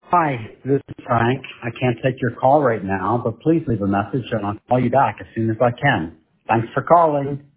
Hi, this is Frank. I can't take your call right now, but please leave a message and I'll call you back as soon as I can. Thanks for calling.